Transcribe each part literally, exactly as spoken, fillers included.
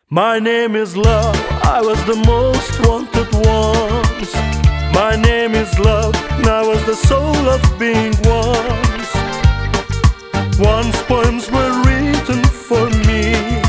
My name is love, I was the most wanted once. My name is love, and I was the soul of being once. Once poems were written for me.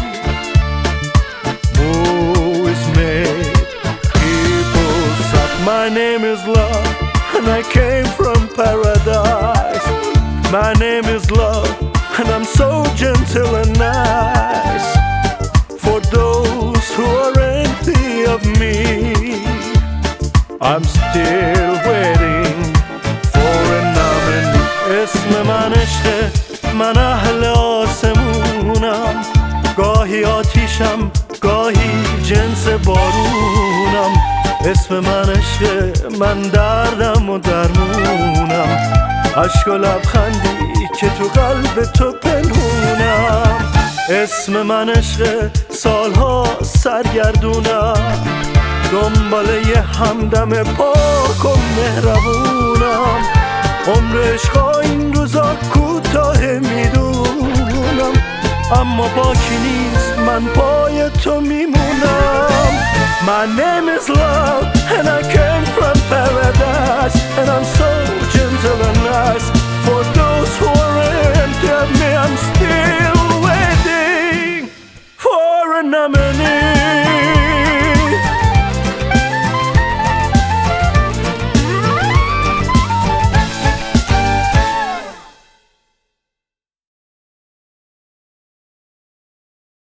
Movies made, people said my name is love, and I came from paradise. My name is love, and I'm so gentle and nice. For those who are empty of me, I'm still waiting for a nominee. اسم من عشقه، من اهل آسمونم. گاهی آتیشم، گاهی جنس بارونم. اسم من عشقه، من دردم و درمونم. عشق و لبخندی که تو قلب تو پنهونم. اسم من عشقه، سالها سرگردونم. دنبال یه همدم پاک و مهربونم. عمر عشقا این روزا کوتاه میدونم، اما باکی نیست، من پای تو میمونم. My name is love and I came from paradise and I'm so